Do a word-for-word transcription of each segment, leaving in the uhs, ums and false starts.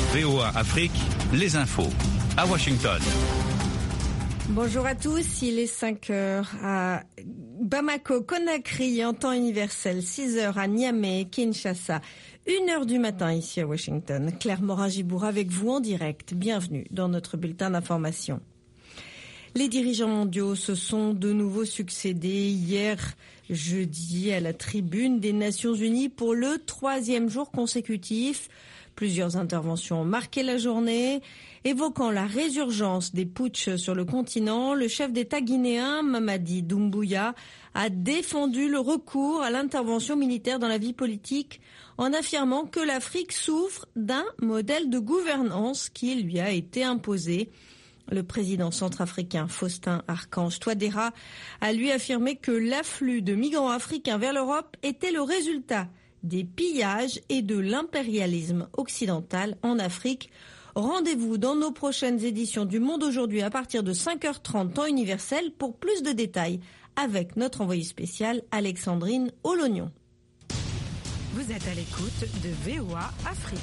V O A Afrique, les infos à Washington. Bonjour à tous, il est cinq heures à Bamako, Conakry en temps universel, six heures à Niamey, Kinshasa, une heure du matin ici à Washington. Claire Morin-Gibour avec vous en direct. Bienvenue dans notre bulletin d'information. Les dirigeants mondiaux se sont de nouveau succédés hier jeudi à la tribune des Nations Unies pour le troisième jour consécutif. Plusieurs interventions ont marqué la journée. Évoquant la résurgence des putschs sur le continent, le chef d'État guinéen Mamadi Doumbouya a défendu le recours à l'intervention militaire dans la vie politique en affirmant que l'Afrique souffre d'un modèle de gouvernance qui lui a été imposé. Le président centrafricain Faustin Archange Touadéra a lui affirmé que l'afflux de migrants africains vers l'Europe était le résultat des pillages et de l'impérialisme occidental en Afrique. Rendez-vous dans nos prochaines éditions du Monde aujourd'hui à partir de cinq heures trente temps universel pour plus de détails avec notre envoyé spécial Alexandrine Olognon. Vous êtes à l'écoute de V O A Afrique.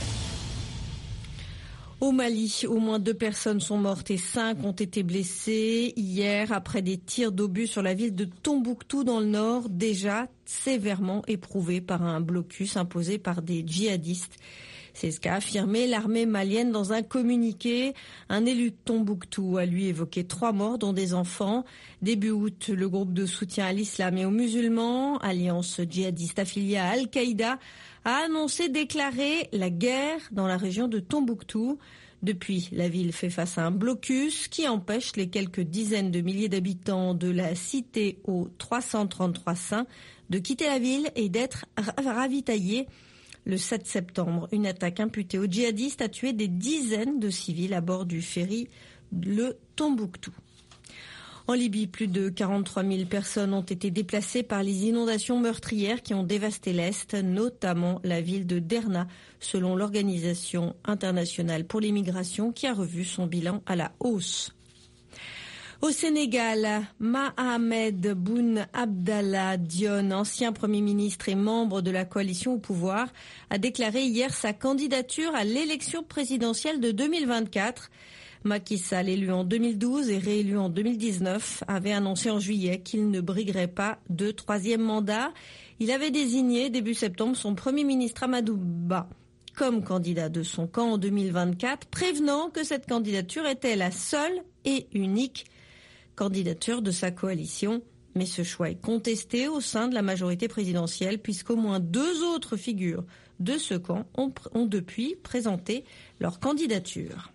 Au Mali, au moins deux personnes sont mortes et cinq ont été blessées hier après des tirs d'obus sur la ville de Tombouctou dans le nord, déjà sévèrement éprouvée par un blocus imposé par des djihadistes. C'est ce qu'a affirmé l'armée malienne dans un communiqué. Un élu de Tombouctou a lui évoqué trois morts, dont des enfants. Début août, le groupe de soutien à l'islam et aux musulmans, alliance djihadiste affiliée à Al-Qaïda, a annoncé déclarer la guerre dans la région de Tombouctou. Depuis, la ville fait face à un blocus qui empêche les quelques dizaines de milliers d'habitants de la cité aux trois cent trente-trois saints de quitter la ville et d'être ravitaillés. Le sept septembre, une attaque imputée aux djihadistes a tué des dizaines de civils à bord du ferry le Tombouctou. En Libye, plus de quarante-trois mille personnes ont été déplacées par les inondations meurtrières qui ont dévasté l'Est, notamment la ville de Derna, selon l'Organisation internationale pour les migrations qui a revu son bilan à la hausse. Au Sénégal, Mahamed Boun Abdallah Dionne, ancien Premier ministre et membre de la coalition au pouvoir, a déclaré hier sa candidature à l'élection présidentielle de deux mille vingt-quatre. Macky Sall, élu en deux mille douze et réélu en deux mille dix-neuf, avait annoncé en juillet qu'il ne briguerait pas de troisième mandat. Il avait désigné début septembre son Premier ministre Amadou Ba comme candidat de son camp en deux mille vingt-quatre, prévenant que cette candidature était la seule et unique candidature de sa coalition. Mais ce choix est contesté au sein de la majorité présidentielle puisqu'au moins deux autres figures de ce camp ont, ont depuis présenté leur candidature.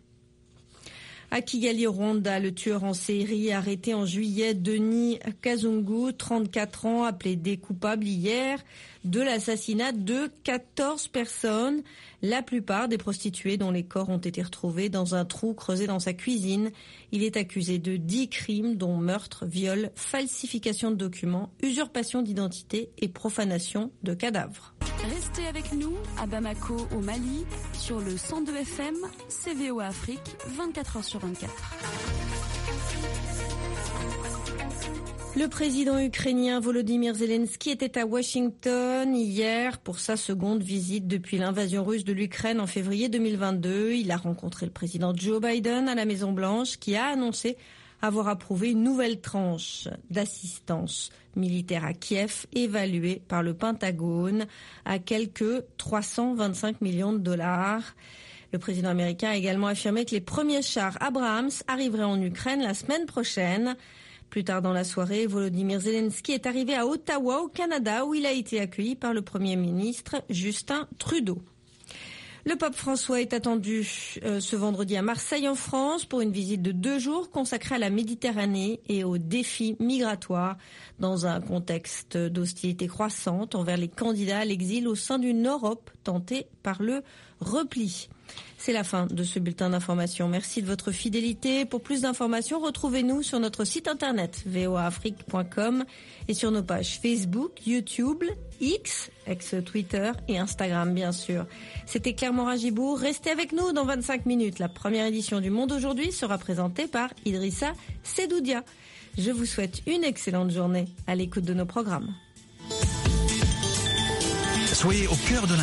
À Kigali, au Rwanda, le tueur en série arrêté en juillet, Denis Kazungu, trente-quatre ans, a plaidé coupable hier de l'assassinat de quatorze personnes, la plupart des prostituées dont les corps ont été retrouvés dans un trou creusé dans sa cuisine. Il est accusé de dix crimes dont meurtre, viol, falsification de documents, usurpation d'identité et profanation de cadavres. Restez avec nous à Bamako au Mali sur le cent deux F M, C V O A Afrique, vingt-quatre heures sur vingt-quatre. Le président ukrainien Volodymyr Zelensky était à Washington hier pour sa seconde visite depuis l'invasion russe de l'Ukraine en février deux mille vingt-deux. Il a rencontré le président Joe Biden à la Maison-Blanche qui a annoncé avoir approuvé une nouvelle tranche d'assistance militaire à Kiev évaluée par le Pentagone à quelques trois cent vingt-cinq millions de dollars. Le président américain a également affirmé que les premiers chars Abrams arriveraient en Ukraine la semaine prochaine. Plus tard dans la soirée, Volodymyr Zelensky est arrivé à Ottawa, au Canada, où il a été accueilli par le Premier ministre Justin Trudeau. Le pape François est attendu euh, ce vendredi à Marseille en France pour une visite de deux jours consacrée à la Méditerranée et aux défis migratoires dans un contexte d'hostilité croissante envers les candidats à l'exil au sein d'une Europe tentée par le repli. C'est la fin de ce bulletin d'information. Merci de votre fidélité. Pour plus d'informations, retrouvez-nous sur notre site internet v o a afrique point com et sur nos pages Facebook, YouTube, X, ex-Twitter et Instagram bien sûr. C'était Claire Morin-Gibour. Restez avec nous dans vingt-cinq minutes. La première édition du Monde aujourd'hui sera présentée par Idrissa Sedoudia. Je vous souhaite une excellente journée à l'écoute de nos programmes. Soyez au cœur de